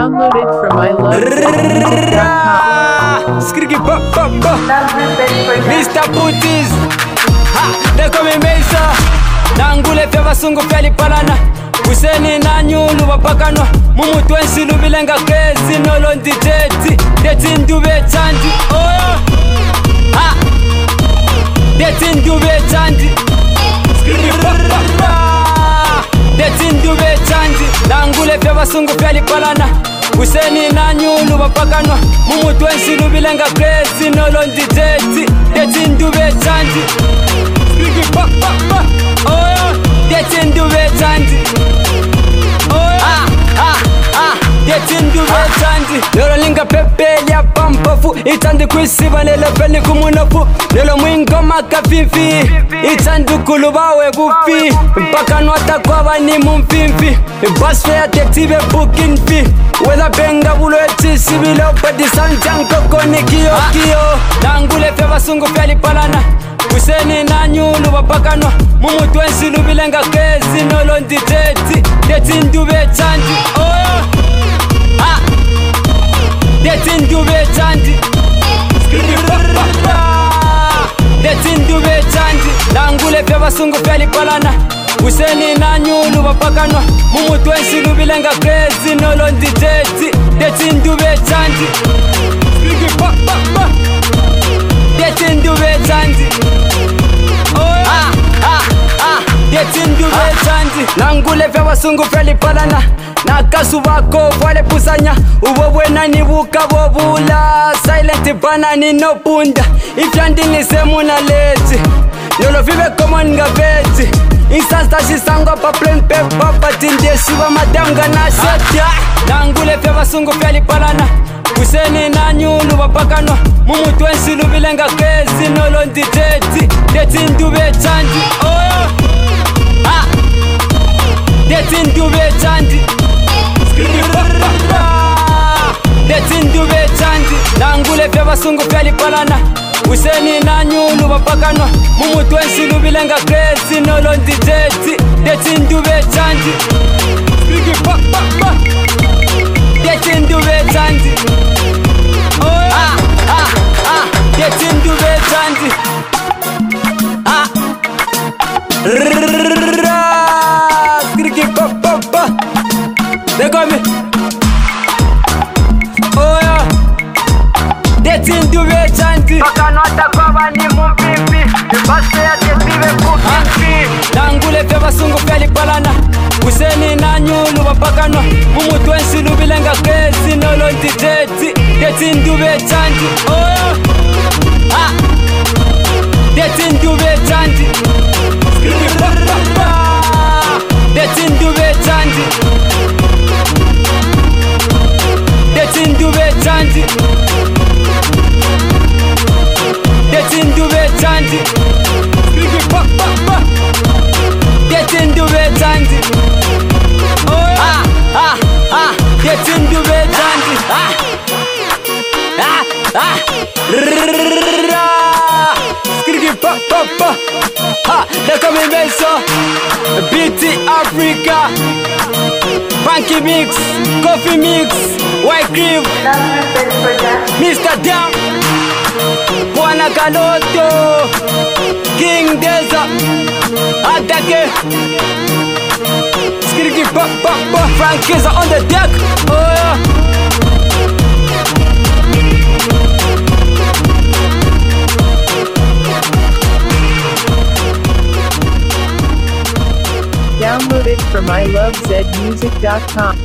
Downloaded from ilovezmusic.com. Skriki ba ba ba. Mr. Booties. Ha, deko mimesa. Nangule fe basungu feli palana. Kuseni na nyulu wapakanwa. Mumu twensi lubilenga kezi nolondi teti. Deti ndube chandi. Oh. Ha. Deti ndube chandi. Skriki ba ba ba. Deti ndube chandi. Nangule fe basungu feli palana. Kuseni na nyulu wapakanwa. Mumu twensi lubilenga kezi nolondi teti. Deti ndube chandi. Skriki ba ba ba. Oh. Deti ndube chandi. Lolo linga pepeli ya pampafu Itandi kuisiba lelo peli kumunofu Lolo mwingo makafifi Itandi kulubawe gufi Mpaka nwata kwa bani mumfimfi Basfe ya tektibe booking fee Wela benga bulo eti sibilo Pedi sanjanko koni kiyo kiyo Nangule fe basungu feli palana Kuseni na nyulu wapakanwa Mumu twensi lubilenga kezi nolondi teti Deti ndube chandi Deti ndube chandi Deti ndube chandi Nangule fe basungu feli palana Kuseni na nyulu wapakanwa Mumu twensi lubilenga kezi nolondi teti Deti ndube chandi Deti ndube chandi Deti ndube chandi Nangule fe basungu feli palana Nakasu bako vwale pusanya Ubobwe nani buka bobula Silent banani no punda Ifyandini semu na leti Nolo vive komo nga beti Insasta shisangwa pa plain paper Patinde shiva madanga na shotya Nangule fe basungu feli palana Kuseni na nyulu wapakanwa Mumu twensi lubilenga kezi nolondi teti Deti ndube chandi Deti ndube chandi Deti ndube chandi Nangule fe basungu feli palana Kuseni na nyulu wapakanwa Mumu twensi lubilenga kezi nolondi teti Deti ndube chandi Deti ndube chandi Deti ndube chandi Skriki pa pa pa They got me. Oh yeah. Deti ndube chandi Paka nota kwa bani mumpipi Basta ya tektibe kukinfi Nangule fe basungu feli palana Kuseni na nyulu wapakanwa Mumu twensi lubilenga kezi nolondi teti Deti ndube chandi Oh yeah. Deti ndube chandi Deti ndube chandi Deti ndube chandi Deti ndube chandi Deti ndube chandi Deti ndube chandi Skriki pa pa pa Ha, deko mi meso BT Africa Funky Mix, Coffee Mix, White Cream Mr. Dam Bwana Kaloto King Deza Atake Skriki pa pa pa Frankiza on the deck Oh yeah Downloaded from ilovezmusic.com.